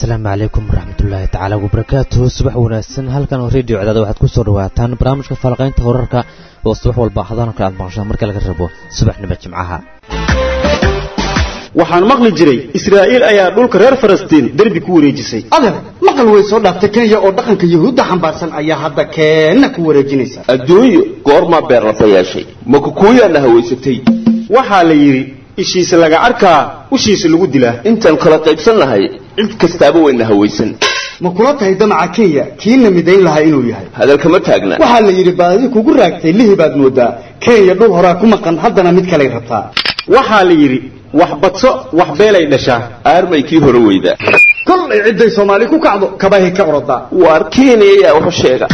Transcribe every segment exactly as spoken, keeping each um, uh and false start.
السلام عليكم ورحمة الله تعالى وبركاته. صباح وناسن halkan oo radio cadaada waxaad ku soo dhawaataan barnaamijka falaqaynta wararka oo subax walba xadana ka maqashaan marka laga rabo subaxnimo jimcaha. waxaan maqli jiray Israa'iil ayaa dhulka reer Falastiin darbi ku wareejisay. adeer maqal way soo dhaaftay Kenya oo dhaqanka Yahuudda xambaarsan ayaa hadda Kenya ku wareejinaysa. adduunyo goorma beer la yeeshay ma ku kuuyana haweysatay waxaa la yiri ishiisa laga arkaa ushiisa lagu dilaa intaan kala qaybsan lahay cid kastaaba wayna haweysan ma kula tahay damaca Kenya kiina midayn lahaa inuu yahay hadalka ma taagna waxa la yiri baadi kugu raagtay lihibaad moodaa Kenya dhul hore ku maqan haddana mid kale rabtaa waxaa la yiri wax badso wax beelay dhashaa aarmay kii hore weyda kulay ciiday Soomaali ku kacdo kabahay ka orada waar Kenya ayaa wax sheega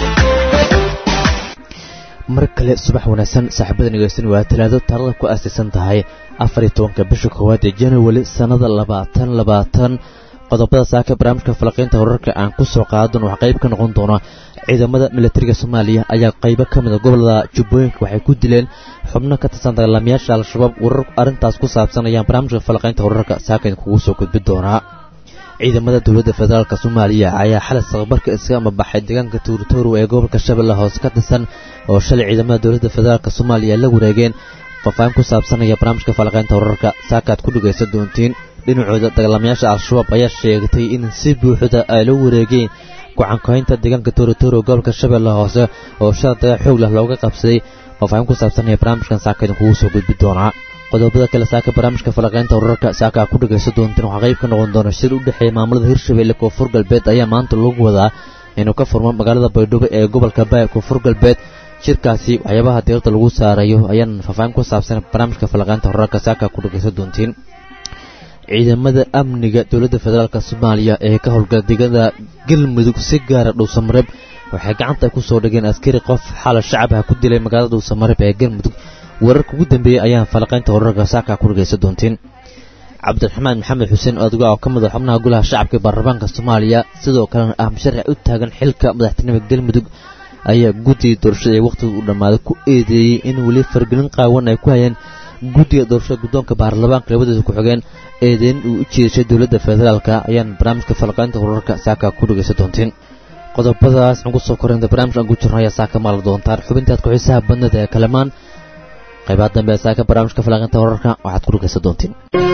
markale subax wanaagsan saaxiibada nageysan waa talaado taariikhda ku aasaysan tahay afar iyo tobanka bisha koowaad ee January sanada labaatan labaatan qodobada saaka barnaamijka falaqaynta wararka aan ku soo qaadan waxa qayb ka noqon doona ciidamada militariga Soomaaliya ayaa qayb ka mid ah gobolada Jubbooyinka waxay ku dileen xubno ka tirsan dagaalamayaasha al-shabaab warar arintaas ku saabsan ayaan barnaamijka falaqaynta wararka saaka kugu soo gudbin doona ciidamada dawladda federaalka Soomaaliya ayaa xalay sabarka iska ma baxay deegaanka Tuurtuur ee gobolka Shabeellaha Hoose ka tirsan oo shalay ciidamada dawladda federaalka Soomaaliya la wareegeen qofaan ku saabsan ayaa barnaamijka falaqaynta wararka saakaad ku dhageysan doontiin dhinacooda dagaalamayaasha al-shabaab ayaa sheegtay in si buuxda ay la wareegeen go'aan ka haynta deegaanka Tuurtuur ee gobolka Shabeellaha Hoose oo shalay xoog leh looga qabsaday qofaan ku saabsan ayaa barnaamijkan saakaad kugu soo gudbin doona qodobada kale saaka barnaamijka falaqaynta wararka saaka ku dhageysan doontiin waxa qayb ka noqon doona shir u dhaxeeya maamulada Hirshabeelle iyo Koonfur Galbeed ayaa maanta lagu wadaa inuu ka furmo magaalada Baydhabo ee gobolka Baay Koonfur Galbeed shirkaasi waxyaabaha diirada lagu saarayo ayaan faahfaahin ku saabsan barnaamijka falaqaynta wararka saaka ku dhageysan doontiin ciidamada amniga dawladda federaalka Soomaaliya ee ka howlgala deegaanada Galmudug si gaar ah Dhuusamareeb waxay gacanta ku soo dhageen askari qof xal shacab ah ku dilay magaalada Dhuusamareeb ee Galmudug wararka ugu dambeeyay ayaan falaqaynta wararka saaka ku dhageysan doontiin Cabdiraxmaan Maxamed Xuseen oo adiga oo ka mid ah xubnaha golaha shacabka baarlamaanka Soomaaliya sidoo kale ah musharax u taagan xilka madaxtinimada Galmudug ayaa guddiga doorashada ee waqtigu u dhamaaday ku eedeeyay in wali fargelin qaawan ay ku hayeen guddiga doorashada guddoonka baarlamaanka labadooda ku xigeen eedeyn uu u jeedshay dawladda federaalka ayaan barnaamijka falaqaynta wararka saaka ku dhageysan doontiin qodobadaas ugu soo koreynta barnaamijka ugu jirnaa saaka maal doontaan xubintaad ku xiisaha badnada ee kalamaan qaybaha dambe saaka barnaamijka falaqaynta wararka waxaad ku dhageysan doontiin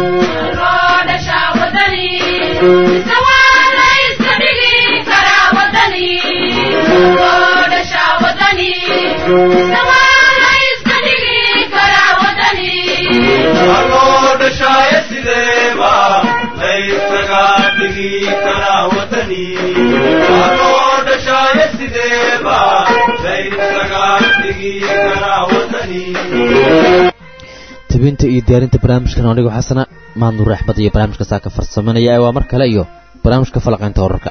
tibinta iyo diyaarinta barnaamijkan anigu xasana maamul raxmad iyo barnaamijka saaka farsameynaya waa mar kale iyo barnaamijka falaqaynta wararka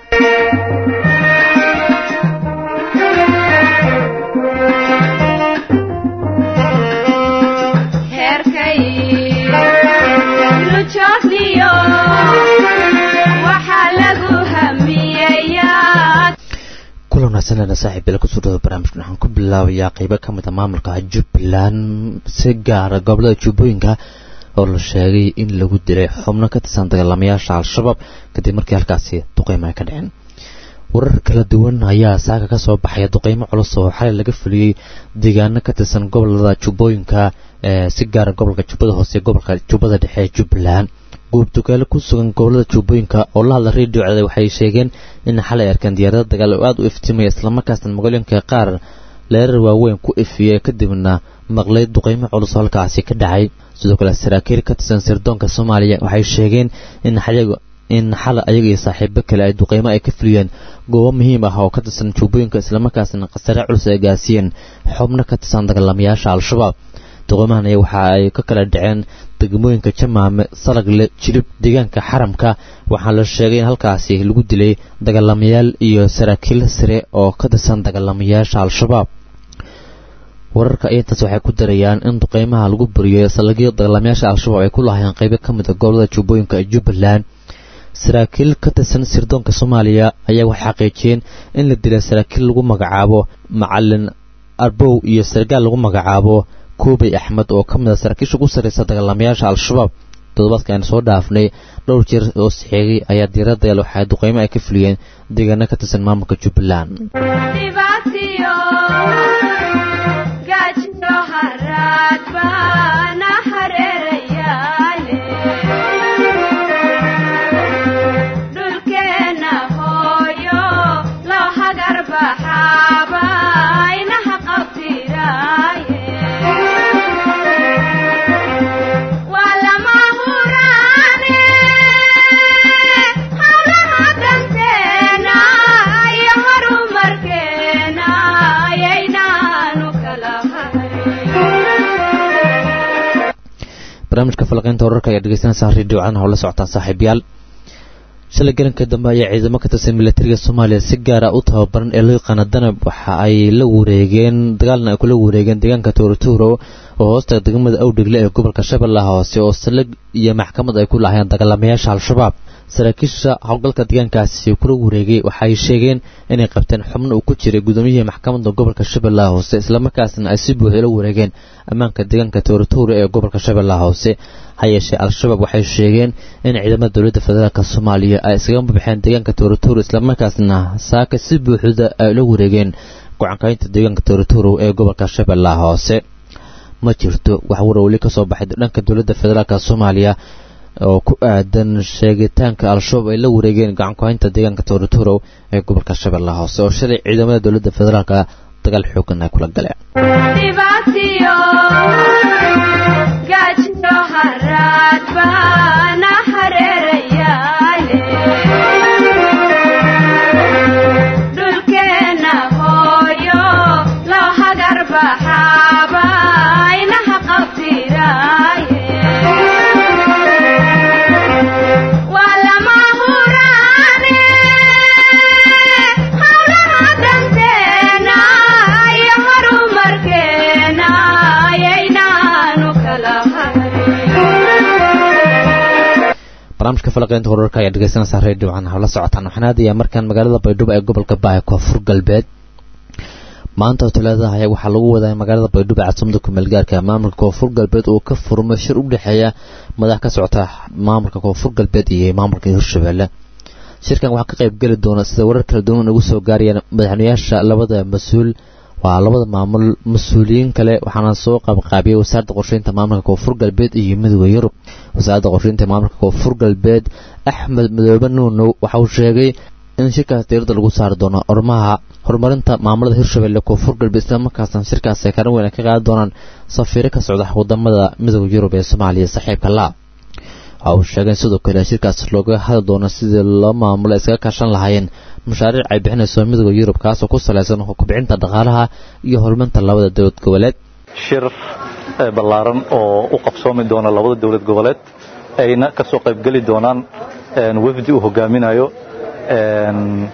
kulana sanada saaxiibada ku soo dhawaada barnaamijkan waxaan ku bilaabayaa qaybo ka mid ah maamulka Jubbaland si gaar ah gobolada Jubbooyinka oo la sheegay in lagu dilay xubno ka tirsan dagaalamayaasha al-shabaab kadib markii halkaasi duqeymo ay ka dhaceen warar kala duwan ayaa saaka ka soo baxaya duqeymo culus oo xalay laga fuliyay deegaano ka tirsan gobolada Jubbooyinka ee si gaar ah gobolka Jubbada Hoose iyo gobolka Jubbada Dhexe ee Jubbaland goobtukaale ku sugan gobolada Jubbooyinka oo la hadla radio cadaada waxay sheegeen in xalay arkan diyaarad dagaal oo aad u iftiimay isla markaasna magaalooyinka qaar leerar waaweyn ku ifiyay kadibna maqlay duqeymo culus halkaasi ka dhacay sidoo kale saraakiil ka tirsan sirdoonka Soomaaliya waxay sheegeen in xaliga in xalay ayaga iyo saaxiibo kale ay duqeymo ay ka fuliyeen goobo muhiim ah oo ka tirsan Jubbooyinka isla markaasna qasare culus ay gaasiyeen xubno ka tirsan dagaalamayaasha al-shabaab duqeymahan waxa ay ka kala dhaceen degmooyinka Jamaame Salagle Jilib deegaanka Xaramka waxaa la sheegay in halkaasi lagu dilay dagaalamayaal iyo saraakiil sare oo ka tirsan dagaalamayaasha al-shabaab wararka intaas waxay ku darayaan in duqeymaha lagu buriyay salagyo dagaalamayaasha al-shabaab ay ku lahaayeen qayb ka mid ah gobolada Jubbooyinka ee Jubbaland saraakiil ka tirsan sirdoonka Soomaaliya ayaa wax xaqiijiyeen in la dilay saraakiil lagu magacaabo Macallin Arbow iyo sargaal lagu magacaabo Koobay Axmed oo ka mid ah saraakiisha ugu sareysa dagaalamayaasha al-shabaab toddobaadka aan soo dhaafnay dhowr jeer oo saxeegay ayaa diiradda yaal waxaa duqeymo ay ka fuliyeen deegaano ka tirsan maamulka Jubbaland barnaamijka falaqeynta wararka ayaa dhegeysanaysaa radio caan oo la socotaan saaxiibayaal shalay galanka dambe ayaa ciidamo ka tirsan militariga Soomaaliya si gaar ah u tababaran ee loo yaqaan danab waxa ay la wareegeen dagaalna ay kula wareegeen deegaanka Toorotoro oo hoosta degmada Awdhigle ee gobolka Shabeellaha Hoose oo salag iyo maxkamad ay ku lahaayeen dagaalamayaasha Al-Shabaab saraakiisha howlgalka deegaankaasi kula wareegay waxay sheegeen inay qabteen xubno uu ku jiray gudoomiyaha maxkamadda gobolka Shabeellaha Hoose isla markaasna ay si buuxda la wareegeen ammaanka deegaanka Toorotoro ee gobolka Shabeellaha Hoose hayeeshee Al-Shabaab waxay sheegeen in ciidamada dowladda federaalka Soomaaliya ay isaga baxeen deegaanka Toorotoro isla markaasna saaka si buuxda ay la wareegeen go'aankaynta deegaanka Toorotoro ee gobolka Shabeellaha Hoose ma jirto wax warwali ka soo baxay dhanka dowladda federaalka Soomaaliya oo ku aadan sheegitaanka Al-Shabaab ay la wareegeen go'aankaynta deegaanka Toorotoro ee gobolka Shabeellaha Hoose oo shalay ciidamada dowladda federaalka dagaal xooggan ay kula galeen barnaamijka falaqeynta wararka ayaa dhegeysanaysaa radio caan oo la socotaan waxaan aadayaa markaan magaalada Baydhabo ee gobolka Baay Koonfur Galbeed maanta oo talaadaha ayaa waxaa lagu wadaa magaalada Baydhabo caasimada ku meel gaarka maamulka Koonfur Galbeed oo ka furmay shir u dhaxeeya madax ka socota maamulka Koonfur Galbeed iyo maamulka Hirshabeelle shirkan waxaa ka qayb gali doona sida warar kala duwan ugu soo gaarayaan madaxweynayaasha labada mas'uul waa labada maamul mas'uuliyiin kale waxaana soo qaybqaabiyay wasaaradda qorsheynta maamulka Koonfur Galbeed iyo Midowga Yurub wasaaradda qorsheynta maamulka Koonfur Galbeed Axmed Madoobe Nuuno waxa uu sheegay in shirkaas diiradda lagu saari doono ormaha horumarinta maamulada Hirshabeelle Koonfur Galbeed isla markaasna shirkaas ay karin weyn ka qaadan doonaan safiir ka socda wadamada Midowga Yurub ee Soomaaliya saaxiibka la waxa uu sheegay sidoo kale shirkaas looga hadli doono sidii loo maamulo iskaga kaashan lahaayeen mashaariic ay bixinayso Midowga Yurub kaas oo ku saleysan kubcinta dhaqaalaha iyo horumarinta labada dawlad goboleed shir balaaran oo u qabsoomi doona labada dawlad goboleed ayna ka soo qayb gali doonaan een wafdi uu hogaaminayo een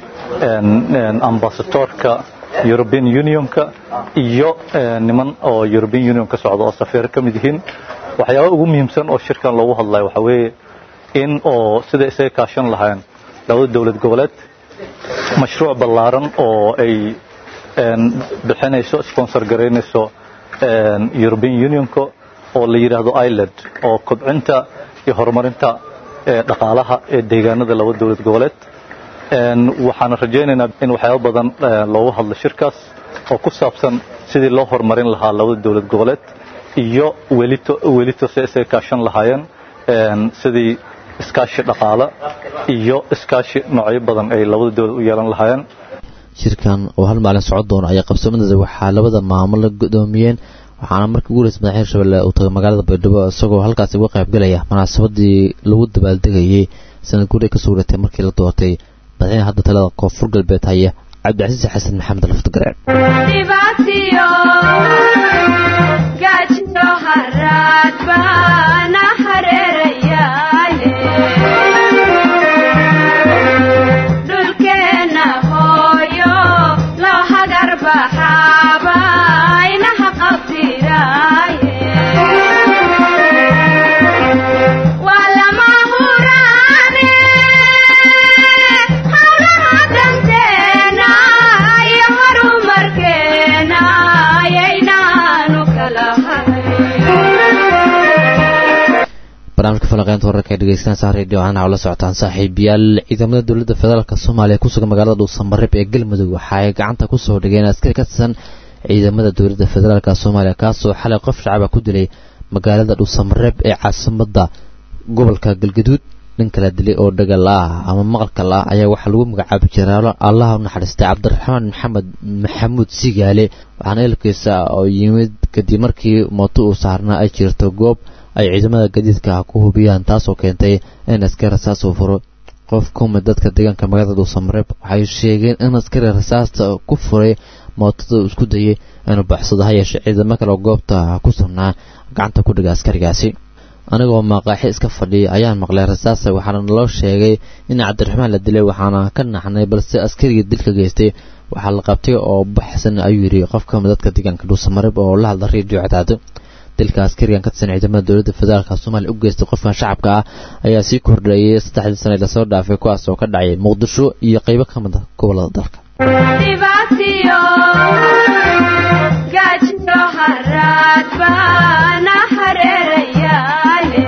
een ambassadorka European Unionka iyo niman oo European Union ka socdo oo safiir ka mid yihiin waxyaabo ugu muhiimsan oo shirkan loogu hadlayo waxa weeye in oo sida isaga kaashan lahayn labada dawlad goboleed mashruuc balaaran oo ay een bixinayso sponsor gareynayso een European Unionka oo la yiraahdo Ireland oo kobcinta iyo horumarinta dhaqaalaha ee deegaanada labada dawlad goboleed een waxaan rajaynaynaa in waxyaabo badan loogu hadlo shirkaas oo ku saabsan sidii loo horumarin lahaa labada dawlad goboleed iyo welito welito si kaashan lahaayeen een sidii iskaashi dhaqaale iyo iskaashi noocyo badan ay labada dawlad u yeelan lahaayeen shirkan oo hal maalin socod doona ayaa qabsoomadooda waxaa labada maamul la gudoomiyeen waxaana markii ugu horeysay madaxweynaha Hirshabeelle uu tagay magaalada Baydhabo isagoo halkaas uga qayb galaya munaasabadii lagu dabaaldegayay sanad guuray ka soo wareegtay markii la doortay madaxweynaha hadda talada Koonfur Galbeed haya Cabdicasiis Xasan Maxamed Laftagareen barnaamijka falaqeynta wararka ee dhegeysanaysa radio aan la socotaan saaxiibayaal ciidamada dowladda federaalka Soomaaliya ku sugan magaalada Dhuusamareb ee Galmudug waxa ay gacanta ku soo dhigeen askari ka tirsan ciidamada dowladda federaalka Soomaaliya kaas oo xalay qof shacab ku dilay magaalada Dhuusamareb ee caasimadda gobolka Galgaduud nin kala dilay oo dhagal ah ama maqalka la ayaa waxa lagu magacaabay jiray Allah u naxariistay Cabdiraxmaan Maxamed Maxamuud Sigaale waxaana ilkiisa oo yimid kadib markii mooto uu saarnaa ay jirto goob ay ciidamada gadiidka ku hubiyaan taas oo keentay in askari rasaas uu furo qof kuma dadka deegaanka magaalada Dhuusamareb waxay sheegeen in askari rasaasta ku furay mootada isku dayay inuu baxsado hay'adda ciidamada kale oo goobta ku sugnaa gacanta ku dhigay askarigaasi anigoo maqaaxi iska fadhiyay ayaan maqlay rasaas waxaana loo sheegay in Cabdiraxmaan la dilay waxaana ka naxnay balse askariga dilka geystay waxa la qabtay oo baxsan ayuu yiri qof ka mid dadka deegaanka Dhuusamareb oo la hadlay radio cadaado dilka askarigan ka tirsan ciidamada dowladda federaalka Soomaaliya u geystay qofka shacabka ah ayaa sii kordhayay saddexdii sano la soo dhaafay kuwaas oo ka dhacay Muqdisho iyo qaybo ka mid ah gobolada dalka Dibaatiyo gaajno harad bana hareerayaale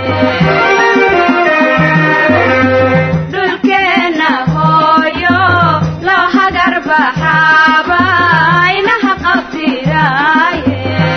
dulkeena hooyo loo hagar baxaaba inaha qabtiraaye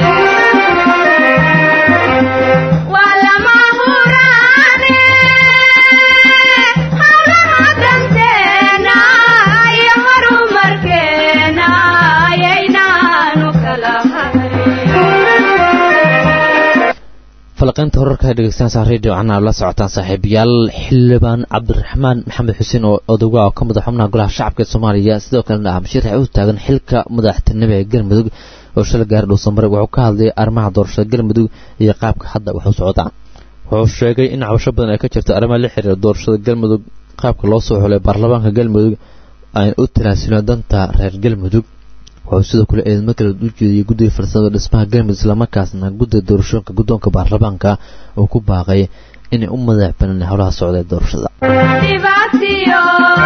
falaqeynta wararka ee dhegeysanaysa radio aan la socotaan saaxiibayaal xildhibaan Cabdiraxmaan Maxamed Xuseen oo odaga oo ka mid ah xubnaha golaha shacabka Soomaaliya sidoo kale ah mashruuc u taagan xilka madaxtinimada ee Galmudug oo shil gaar Dhuusamareb wuxuu ka hadlay arrimaha doorashada Galmudug iyo qaabka hadda wax u socdaan wuxuu sheegay in cabasho badan ay ka jirto arrimaha la xiriira doorashada Galmudug qaabka loo soo xulay baarlamaanka Galmudug ay u tiraasilaan danta reer Galmudug wuxuu sidoo kale eedmo kala u jeediyay guddiga farsamada dhismaha Galmudug isla markaasna guddiga doorashooyinka guddoonka baarlamaanka oo ku baaqay inay u madax banaan howlaha socda doorashada Dibaatiyo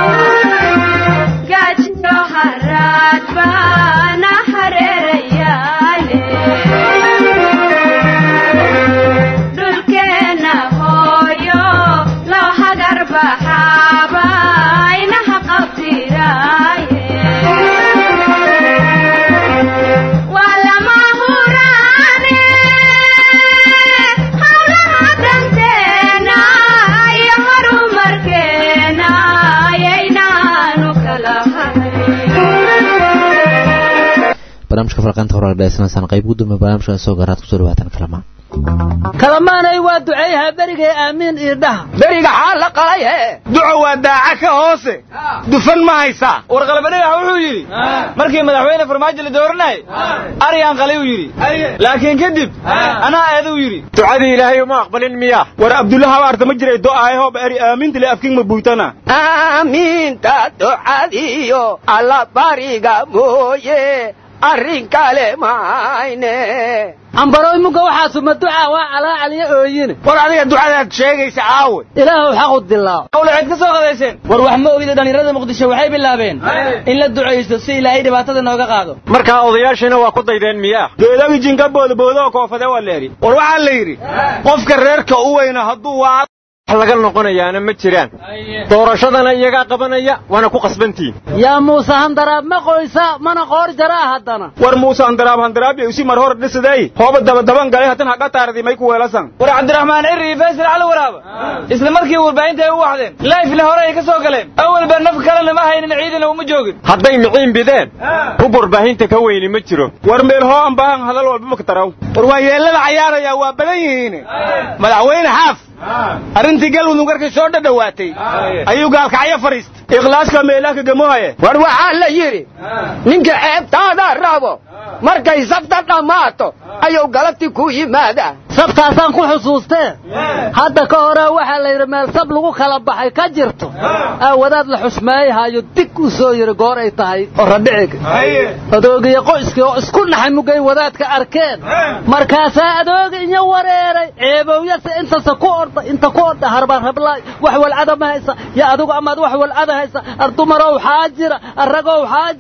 gaajno harad bana hareerayaale dulkeena hooyo loo hagar baxaaba inaha qabtiraaye barnaamijka falaqeynta wararka dhegeysanaysan qayb gudoomiye barnaamijka soo garaad ku soo dhawaatan kalamaan kalamaanay waa duceeyaha bariga aamiin iyo dhaha bariga xaal la qalaye duco waa daaca ka hoose dufan ma haysa war qalbaniga wuxuu yiri markii madaxweyne farmaajo la dooranay ariyaan qalay uu yiri laakiin kadib ana aad uu yiri ducadii ilaahay ma aqbalin miya war abdullaha waarta ma jiray ducaayo bari aaminta li afkiin ma buutana aaminta ducadiyo alla bariga mooye arrin kale maayne ambaroy muga waxa suma duca waa ala caliya ooyin war adiga ducadaad sheegaysa aawe ilaahu xaqu dilaa awla cid ka soo qadeyseen war wax ma ogida dhalinyarada Muqdisho waxay bilaabeen in la duceysto si ilaahay dhibaatada nooga qaado marka odayaashina waa ku daydeen miya geedawi jinka boodboodo koofada waa leeri war waxa la yiri qofka reerka u weyna haduu waa laga noqonayaana ma jiraan doorashadana iyaga qabanaya wana ku qasbantiin ya Muuse handaraab ma qoysa mana qoor jaraa hadana war Muuse handaraab handaraab iyo si mar hor dhisaday hooba daba daban galay hadan haga taardi may ku weelasan war Cabdiraxmaan Cirri Faysal Cali Waraaba isla markii warbaahinta ay u waxdeen live la hore ay ka soo galeen awal bar naf kale ma haynin ciidana uma joogin haday miciin bideen ku warbaahinta ka weyni ma jiro war meel hoo aan baahan hadal walba ma ka taraw war waa yeelada ciyaaraya waa badan yihiin madaxweyne xaaf arintii galmudug markay soo dhadhawaatay ayuu gaalkacyo fariistay ikhlaaska meelaha gamohaye war waxa la yiri ninka ceebtaada rabo markay sabta dhamaato ayuu galabti ku yimaada sabtaasaan ku xusuustee hadda ka hore waxa la yiri meel sab lagu kala baxay ka jirto wadaad la xusmeeyahayo dig u soo yiri goor ay tahay oo radiciga adoogiyo qoyska oo isku naxay mugay wadaadka arkeen markaas adooga iyo wareeray ceebowyada inta ku orda inta ku orda harban rablay wax wal adama haysa ya adugu amaad wax wal ada haysa ardumarow xaajira aragow xaajira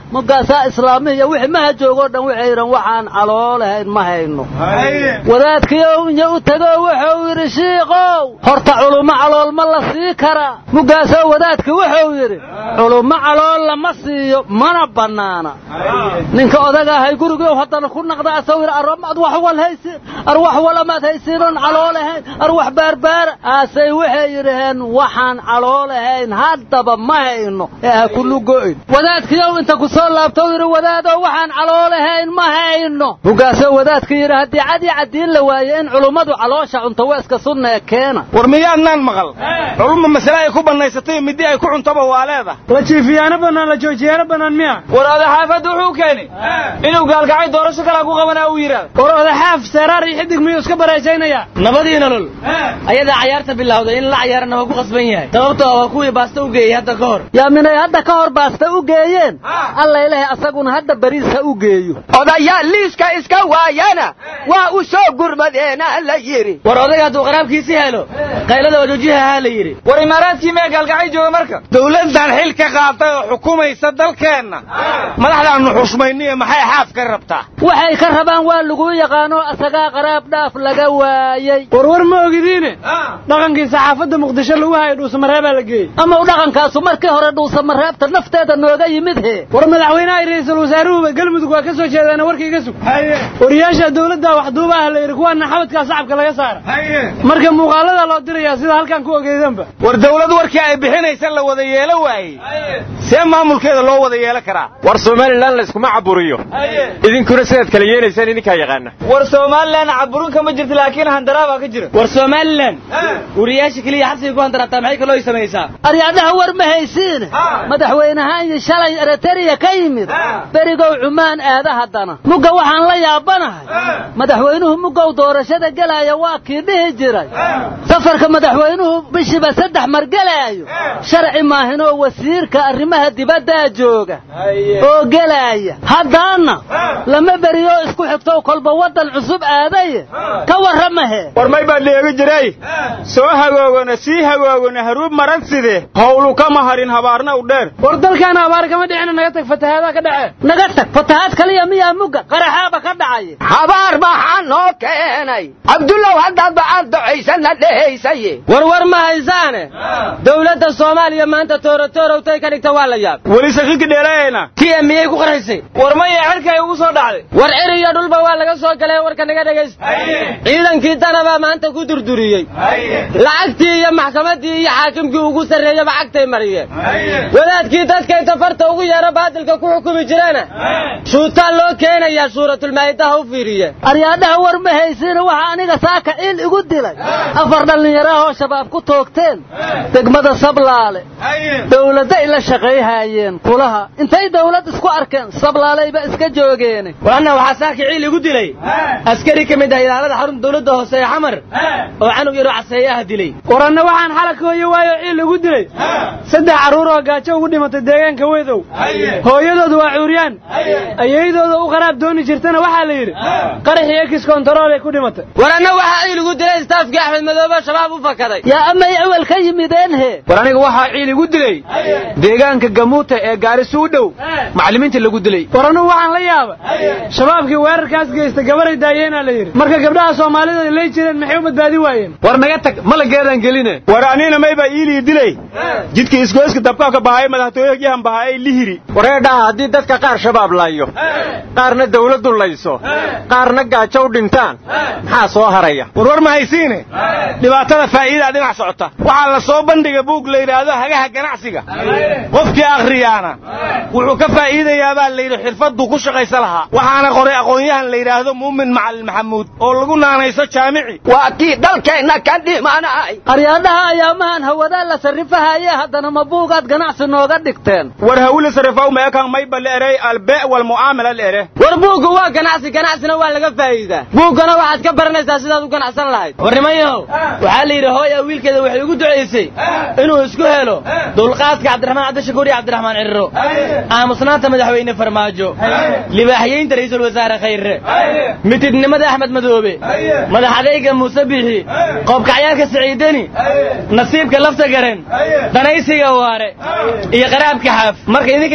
mugaasaa islaamiya wixii maha joogo dhan waxay yidhan waxaan caloolahayn ma hayno wadaadkiioo inya u tago wuxuu yidhi shiikow horta culummo calool ma la sii karaa mugaasoo wadaadki wuxuu yidhi culummo calool lama siiyo mana bannaana ninka odaga ahay gurigii haddana ku naqda asoo yidhi arwamaad wax wal haysiin arwax walamaad haysiinoon caloolahayn arwax baarbaara aasay waxay yidhaheen waxaan caloolahayn haddaba ma hayno ee ha ku lugo'in wadaadkiiyow inta ku soo laabtou yidhi wadaadow waxaan caloolahayn ma hayno mugaasoo wadaadki yidhi haddii cadii caddiin la waaye in culummadu caloosha cunto weeska sunna ee keena war miyaadnaan maqal culumma masale ay ku bannaysatay midii ay ku cuntaba waa leeda la jiifiyaana bannaan la joojiyaana bannaan miya war odaxaafadda wuxuu keenay inuu gaalgacay doorasho kalaa ku qabanaa uu yidhaahdo war odaxaaf seeraar iyo xidig miyuu iska baraajaynaya nabadii nolol ayadaa cayaarta bilowday in la cayaarana waa ku qasban yahay sababtoo waa kuwii baasta u geeyey hadda ka hor yaa minay hadda ka hor baasta u geeyeen alla ilahay asaguna hadda bariisa u geeyo odayaal liiska iska waayana waa u soo gurmadeena la yidhi war odayga hadduu qaraabkiisii helo qaylada wajoojihahaa la yidhi war imaaraadkii mee gaalgacay jooga marka dawladdan xil ka qaatay oo xukumaysa dalkeenna madaxdaannu xushmayniyo maxay xaaf ka rabtaa waxay ka rabaan waa lagu yaqaano asagaa qaraab dhaaf laga waayey warwar ma ogidiine dhaqankii saxaafadda muqdisho lagu hayo dhuusamareebaa la geeyey ama u dhaqankaasu markii hore dhuusamareebta nafteeda nooga yimid he war madaxweynaha iyo ra'iisul wasaaruhuba galmudug waa ka soo jeedaana warka iga sug wariyaasha dawladda wax duubaha la yidhi kuwaana xabadkaa sacabka laga saara marka muuqaalada loo dirayaa sida halkan ku ogeydanba war dawlad warkii ay bixinaysa la wada yeelo waayey see maamulkeeda loo wada yeelo karaa war somalilan la iskuma caburiyo idinkuna sidaad kala yeelaysaan idinkaa yaqaana war somalilan caburin kama jirto laakiin handaraabaa ka jira war somalilan wariyaasha keliya xabsiga ku handaraabtaa maxay kaloo samaysaa aryaadaha war ma haysiine madaxweynahaan iyo shalay eritrea ka yimid berigow cumaan aada haddana mugga waxaan la yaabanahay madaxweynuhu muggow doorashada gelaya waa kii dhihi jiray safarka madaxweynuhu bishiba saddex mar gelaayo sharci maahinoo wasiirka arrimaha dibaddaa jooga oo gelaya haddaana lama beriyo isku xigtow kolba waddan cusub aadaye ka warramahe war may baa dheegi jiray soo hagoogana sii hagoogana haruub maran side howlu kama harin habaarna u dheer war dalkaana habaar kama dhicina naga tag fatahaada ka dhace naga tag fatahaad kaliya miyaa mugga qaraxaaba ka dhacay habaar maxaa noo keenay cabdullow haddaad bacaan ducaysana dhehaysaye war war ma haysaane dawladda soomaaliya maanta toorotoorowtay ka dhigta waa la yaab weli sakiinka dheelayayna tia miyay ku qarxisay war maya cirka ay ugu soo dhacday war cir iyo dhulba waa laga soo galay warka naga dhegaysta ciidankii danabaa maanta ku durduriyey lacagtii iyo maxkamaddii iyo xaakimkii ugu sarreeyaba cagtay mariyeen wadaadkii dadka inta farta ugu yeero baadilka ku xukumi jirana shuutaan loo keenayaa suuratulmaa'idaha u fiiriye aryaadhaha war ma haysiina waxa aniga saaka ciil igu dilay afar dhallinyarahoo shabaab ku toogteen degmada sablaale dawladda ila shaqayhaayeen kulaha intay dawlad isku arkeen sablaalayba iska joogeene waana waxaa saaka ciil igu dilay askari ka mid ah ilaalada xarunta dawladda hoose ee xamar oo canug yaroo caseeyaha dilay waranna waxaan xalaka hooyo waayo ciil igu dilay saddex carruur oo gaajo ugu dhimatay deegaanka weedow hooyadoodu waa cuuryaan ayaydooda u qaraab dooni jirtana waxaa la yidhi qaraxii ekis kontarool ay ku dhimatay waranna waxaa ciil igu dilay istaafkii axmed madoobe shabaab u fakaday yaa amay awel ka yimideen he war aniga waxaa ciil igu dilay deegaanka gamuuta ee gaarisi u dhow macallimiinta lagu dilay warannu waxaan la yaaba shabaabkii weerarkaas geysta gabaray daayeenaa la yidhi marka gabdhaha soomaalida lay jireen maxay u badbaadi waayeen war naga tag malageedaan geline war anina maybaa iilii dilay jidka isgoyska dabkaa ka bahaay madaxtooyagiihan bahaayay lihiri wareedhaha haddii dadka qaar shabaab laayo qaarna dawladdu layso qaarna gaajo u dhintaan maxaa soo haraya warwar ma haysiine dhibaatada faa'iidaa dhinac socota waxaa la soo bandhiga buug la yidhaahdo hagaha ganacsiga qofkii akhriyaana wuxuu ka faa'iidayaa baa la yidhi xirfadduu ku shaqaysa lahaa waxaana qoray aqoon-yahan la yidhaahdo muumin macalin maxamuud oo lagu naanayso jaamici waa kii dalkeenna ka dhimanay aryaadhaha ayaamahan hawadaa la sarrifahaye haddana ma buugaad ganacsi nooga dhigteen war hawli sarrifaw meekan mayba la erey albee' walmucaamala la ere war buugga waa ganacsi ganacsina waa laga faa'iidaa buuggana waxaad ka baranaysaa sidaad u ganacsan lahayd warnimayahow waxaa la yidhi hooya wiilkeeda waxay ugu ducaysay inuu isku helo dulqaadka cabdiraxmaan cabdishakuur iyo cabdiraxmaan cirro aamusnaanta madaxweyne farmaajo libaaxyeynta ra'iisul wasaare khayre mitidnimada axmed madoobe madax adayga muuse bixi qoobkacyaalka siciidani nasiibka lafta garen danaysiga waare iyo qaraabka xaaf marka idinkana aamiin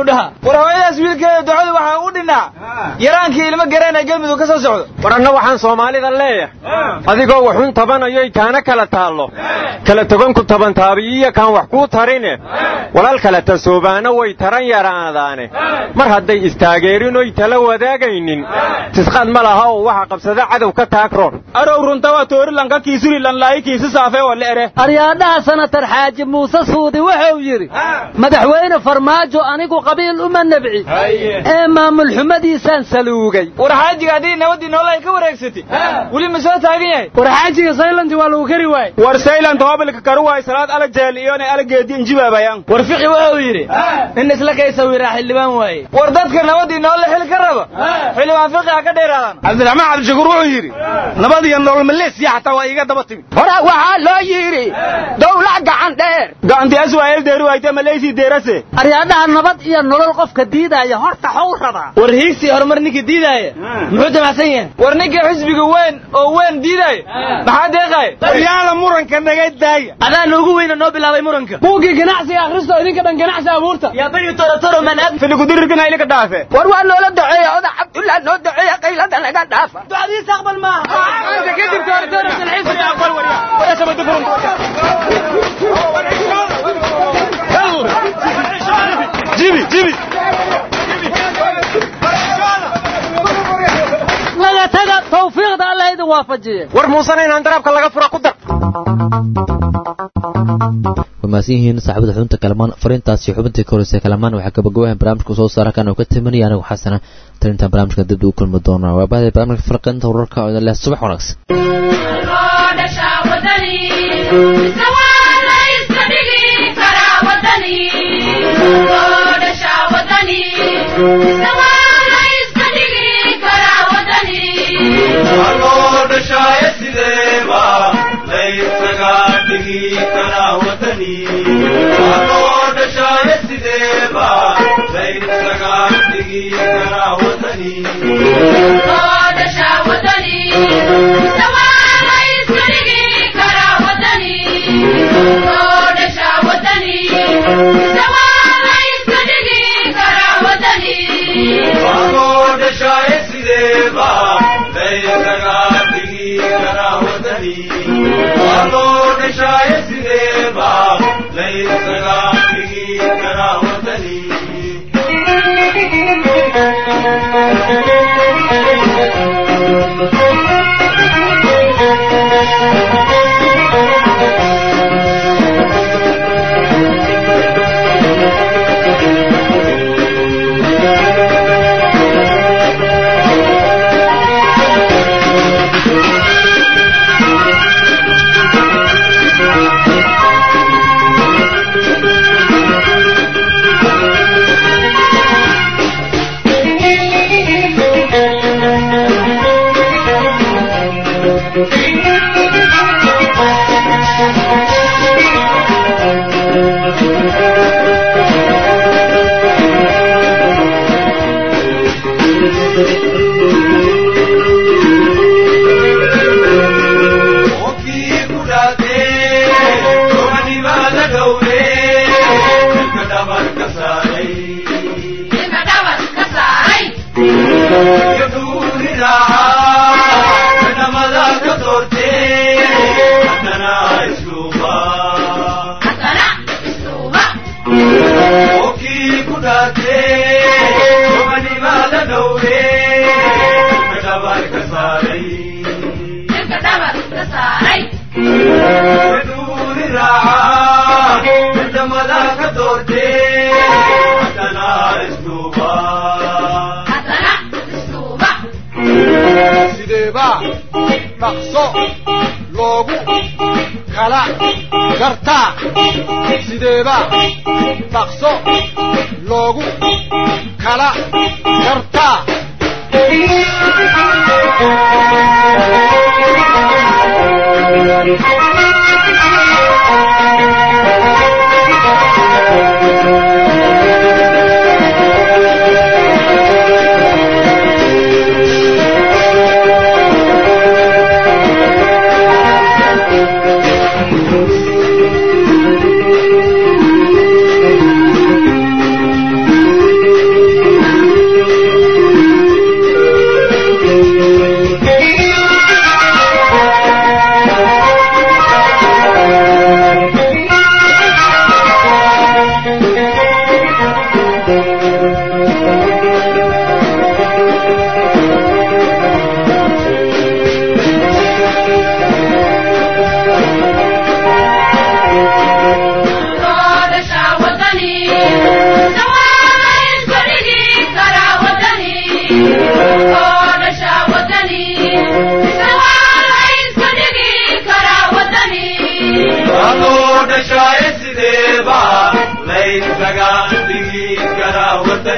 u dhahaa war hooyadaas wiilkeeda ducada waxaa u dhinaa yaraankii ilmo gareen ee galmudug ka soo socdo war anna waxaan soomaalida leeyahay adigoo waxun tabanayoy kaana kala taallo kala togan ku taban taabiyiya kaan wax kuu tarine walaal kala tasoobaana way taran yaraadaane mar hadday istaageerinoy tala wadaagaynin tisqaad ma laha oo waxa qabsada cadow ka taagroon arow runta waa toorilanka kiisulilan laayikiisi saafee walla ere aryaadhaha sanatar xaaji muuse suudi wuxuu yidhi madaxweyne farmaajo anigu qabiil uma nabci ee maamul xumadiisaan saluugay war xaajiga haddii nabadii nool ay ka wareegsatay weli ma soo taagan yahay war xaajiga saylanti waa lagu kari waayey war saylant hoobilka karu waay salaad ala jeel iyona ala geedi injibaabayaan war fiqi wuxuu yidhi in isla kay sawiraa xildhibaan waaye war dadka nabadii nool la xil ka raba xildhibaan fiqi ha ka dheeraadaan cabdiraxmaan cabdishakuur wuxuu yidhi nabad iyo nolol maleesiya xataa waa iga daba timi hore waxaa loo yidhi dawlad gacan dheer gacantiyaas waa el deeri waayte maleysii deerase aryaadhaha nabad iyo nolol qofka diidaaya horta xow rabaa war hiigsi horumar ninka diidaaya muxuu damacsan yahay war ninka xisbiga weyn oo weyn diidaaya maxaa deeqaaya waryaala muranka naga daaya adaana ugu weyna noo bilaabay muranka buuggii ganacsiga akhristo idinka dhan ganacsi abuurta yaa bayu toratoro manad filigudirirkana ilika dhaafe war waa noola duceeya oda cabdullah noo duceeya qaylada naga dhaafa ducadiisa aqbal maaha anta kadib toratoro dalxiis aqbal wariya wala sabadu furan jibi jibi laga taga tawfiiqda Allah idin waafajiye war muusana inaan daraabka laga fura ku dar wamaasiyihiin saaxiibada xubinta kalamaan fariintaasi xubintii korisay kalamaan waxaa gabagabooyan barnaamijka soo saara kan oo ka timanaya anigu xasana tarinta barnaamijka dib u kulmi doona waa baahday barnaamijka farqinta wararka oo leh subax wanaagsan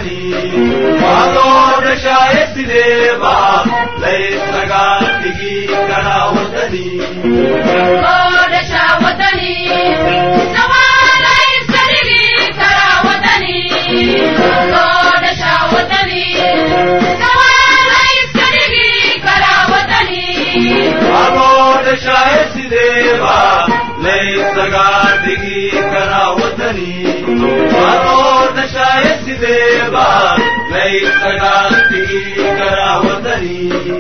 ودني وعلون شايف سليبا ليس لقاتي كنا ودني عود شا ودني سوا ليس لي كنا ودني عود شا ودني سوا ليس لي كنا ودني وعلون شايف سليبا ليس لقاتي كنا ودني وعلون شايف سليبا ليس لقاتي كنا ودني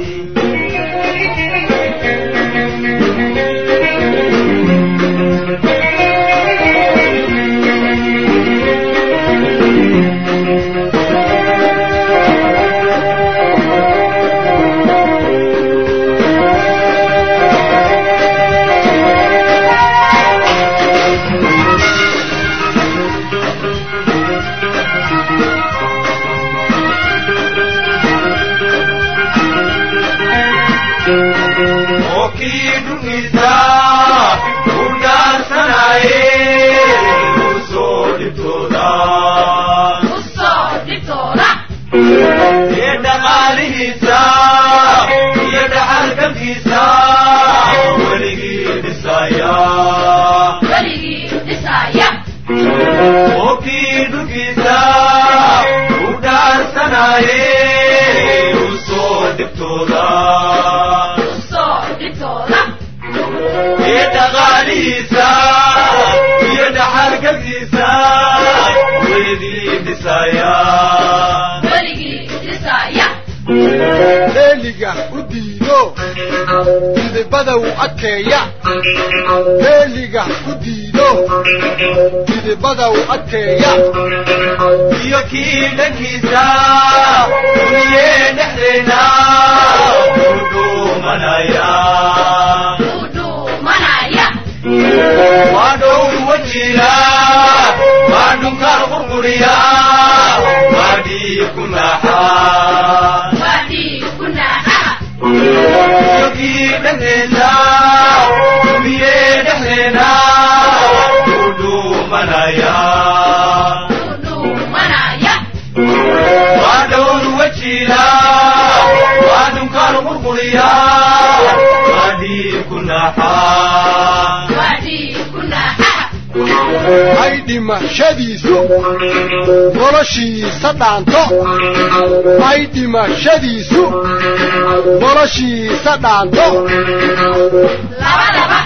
بدو أكيا بيليغا كديدو كده بدو أكيا يوكي نكيسا ونحرنا ودو منايا ودو منايا وادو وجيلا وادو كارغرغريا وادي كناحا وادي كناحا يوكي نكيسا ونحرنا ودو منايا ودو منايا وادو وجيلا وادو كارغرغريا وادي كناحا وادي كناحا هايدي مشاديسو ولشي سدانتو هايدي مشاديسو ولشي سدانتو لبا لبا